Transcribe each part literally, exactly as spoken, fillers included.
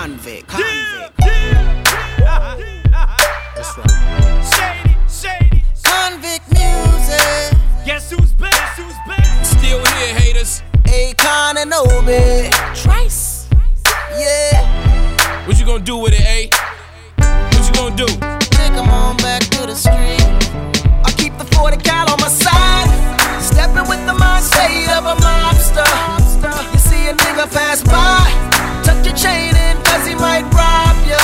convict, convict. Yeah, yeah, yeah. That's right. Shady, shady. Convict music. Guess who's back? Who's back? Still here, haters. Akon and Obi. Trice. Yeah. What you gonna do with it, eh? What you gonna do? Take 'em on back to the street. I keep the forty cal on my side. Stepping with the mindset of a mobster. You see a nigga pass by, tuck your chain in cause he might rob ya.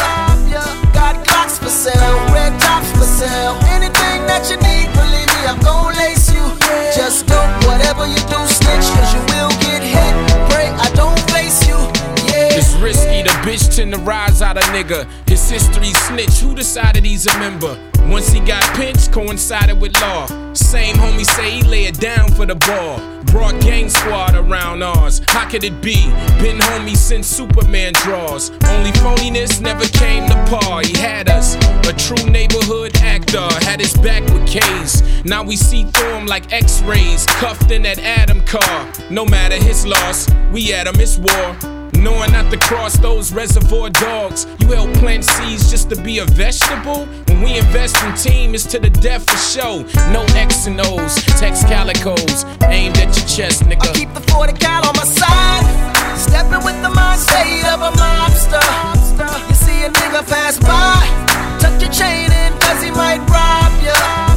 Got Glocks for sale, red tops for sale. Anything that you need, believe me, I'm gon' lace you. Just do whatever you do, snitch, cause you will get hit. Pray I don't face you, yeah. It's risky, the bitch tend to rise out a nigga. His history snitch, who decided he's a member? Once he got pinched, coincided with law. Same homie say he lay it down for the ball. Brought gang squad around ours. How could it be? Been homie since Superman draws. Only phoniness never came to par. He had us, a true neighborhood actor. Had his back with K's. Now we see through him like X-rays. Cuffed in that Adam car. No matter his loss, we at him, it's war. Knowing not to cross those reservoir dogs. You help plant seeds just to be a vegetable? When we invest in team, it's to the death for show. No X and O's, text calicos, aimed at your chest, nigga. I keep the forty cal on my side. Stepping with the mindset of a mobster. You see a nigga pass by, tuck your chain in cause he might rob ya.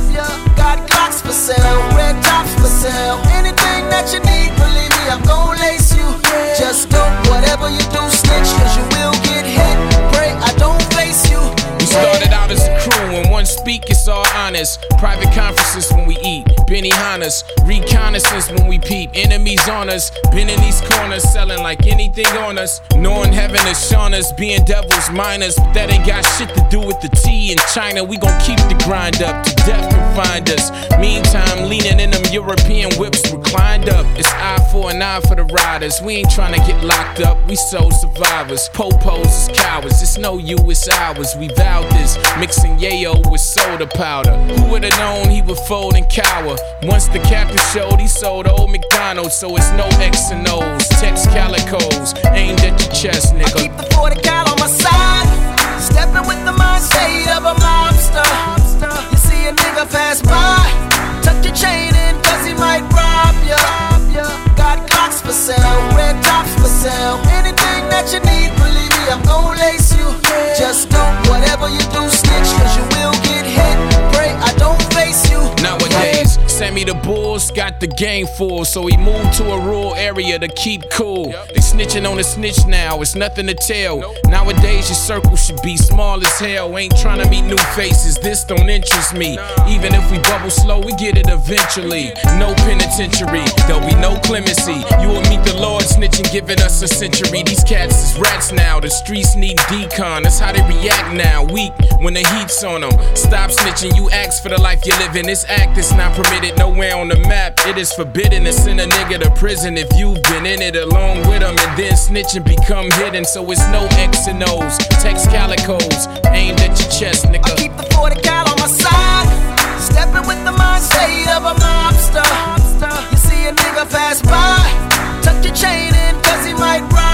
Got Glocks for sale, red tops for sale. Anything that you need, believe me, I'm gon' lace you. Just do whatever you do, snitch, cause you will get hit. Pray I don't face you. We started out as a crew, when one speak, it's all honest. Private conferences when we eat, Benihana's. Reconnaissance when we peep, enemies on us. Been in these corners, selling like anything on us. Knowing heaven is shown us, being devils minors. But that ain't got shit to do with the tea in China. We gon' keep the grind up, to death can find us. Meantime, leaning in them European whips reclined up. It's eye for an eye for the riders. We ain't tryna get locked up, we soul survivors. Po-pos is cowards, it's no you, it's ours. We vowed this, mixing yayo with soda powder. Who would've known he would fold and cower? Once the captain showed, he sold old McDonald's. So it's no X and O's, text calicos, aimed at your chest, nigga. I keep the forty cal on my side. Stepping with the mindset of a mobster. You see a nigga pass by, tuck your chain in cause he might rob ya. Got Glocks for sale, red tops for sale. Anything that you need, believe me, I'm gon' lace you. Just do whatever you do, snitch, cause you will get hit. Pray I don't face you. Nowadays, Sammy the Bulls got the game full, so he moved to a rural area to keep cool. They snitching on a snitch now, it's nothing to tell. Nowadays your circle should be small as hell. Ain't trying to meet new faces, this don't interest me. Even if we bubble slow, we get it eventually. No penitentiary, there'll be no clemency. You will meet the Lord snitching, giving us a century. These cats is rats now, the streets need decon. That's how they react now, weak when the heat's on them. Stop snitching, you ask for the life you live in. This act is not permitted nowhere on the map. It is forbidden to send a nigga to prison if you've been in it along with him. And then snitching become hidden, so it's no X and O's, text calicos, aimed at your chest, nigga. I keep the forty cal on my side. Stepping with the mindset of a mobster. You see a nigga pass by, tuck your chain in cause he might rob